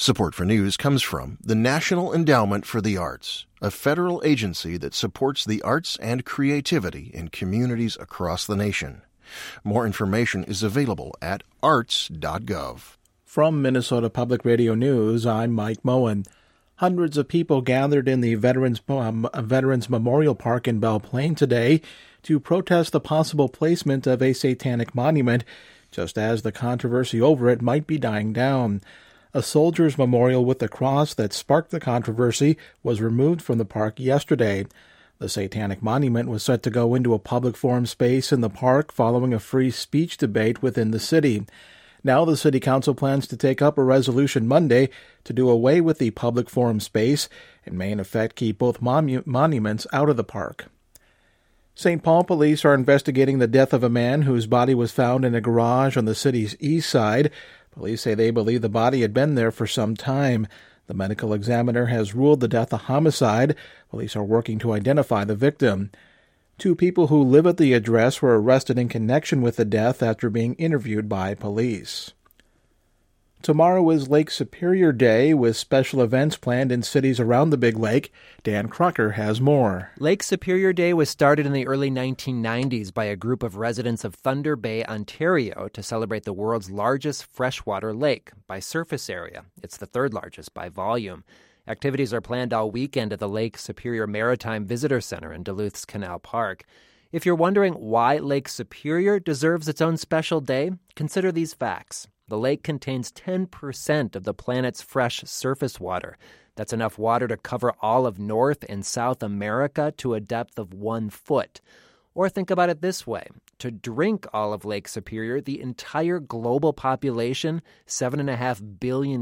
Support for news comes from the National Endowment for the Arts, a federal agency that supports the arts and creativity in communities across the nation. More information is available at arts.gov. From Minnesota Public Radio News, I'm Mike Moen. Hundreds of people gathered in the Veterans Memorial Park in Belle Plaine today to protest the possible placement of a satanic monument, just as the controversy over it might be dying down. A soldier's memorial with the cross that sparked the controversy was removed from the park yesterday. The satanic monument was set to go into a public forum space in the park following a free speech debate within the city. Now the city council plans to take up a resolution Monday to do away with the public forum space and may in effect keep both monuments out of the park. St. Paul police are investigating the death of a man whose body was found in a garage on the city's east side. Police say they believe the body had been there for some time. The medical examiner has ruled the death a homicide. Police are working to identify the victim. 2 people who live at the address were arrested in connection with the death after being interviewed by police. Tomorrow is Lake Superior Day, with special events planned in cities around the Big Lake. Dan Crocker has more. Lake Superior Day was started in the early 1990s by a group of residents of Thunder Bay, Ontario, to celebrate the world's largest freshwater lake by surface area. It's the 3rd largest by volume. Activities are planned all weekend at the Lake Superior Maritime Visitor Center in Duluth's Canal Park. If you're wondering why Lake Superior deserves its own special day, consider these facts. The lake contains 10% of the planet's fresh surface water. That's enough water to cover all of North and South America to a depth of 1 foot. Or think about it this way. To drink all of Lake Superior, the entire global population, 7.5 billion